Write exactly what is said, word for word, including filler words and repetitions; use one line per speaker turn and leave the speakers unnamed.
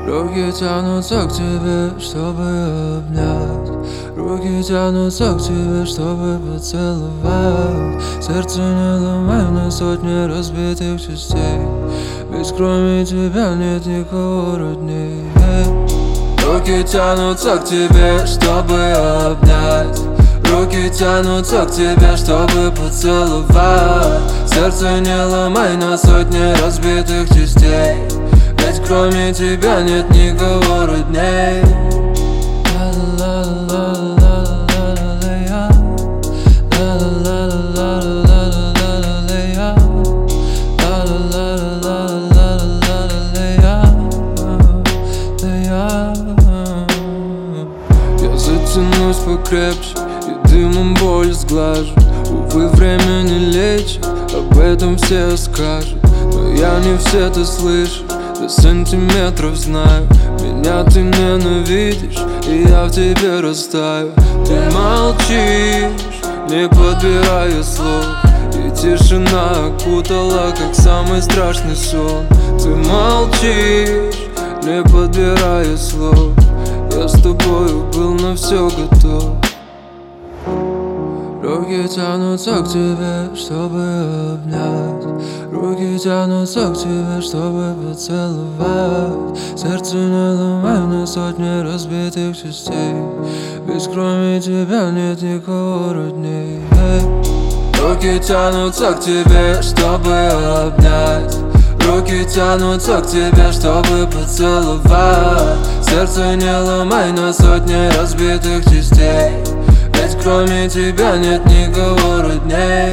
Руки тянутся к тебе, чтобы обнять. Руки тянутся к тебе, чтобы поцеловать. Сердце не ломай на сотни разбитых частей, ведь кроме тебя нет никого роднее. Руки тянутся к тебе, чтобы обнять. Руки тянутся к тебе, чтобы поцеловать. Сердце не ломай на сотни разбитых частей, ведь кроме тебя нет никого родней. Я затянусь покрепче и дымом боль сглажу. Увы, время не лечит, об этом все скажут, но я не все это слышу. До сантиметров знаю, меня ты ненавидишь, и я в тебе растаю. Ты молчишь, не подбирая слов, и тишина окутала, как самый страшный сон. Ты молчишь, не подбирая слов, я с тобою был на все готов. Руки тянутся к тебе, чтобы обнять. Руки тянутся к тебе, чтобы поцеловать. Сердце не ломай на сотни разбитых частей, ведь кроме тебя нет никого роднее. Руки тянутся к тебе, чтобы обнять. Руки тянутся к тебе, чтобы поцеловать. Сердце не ломай на сотни разбитых частей, ведь кроме тебя нет никого роднее.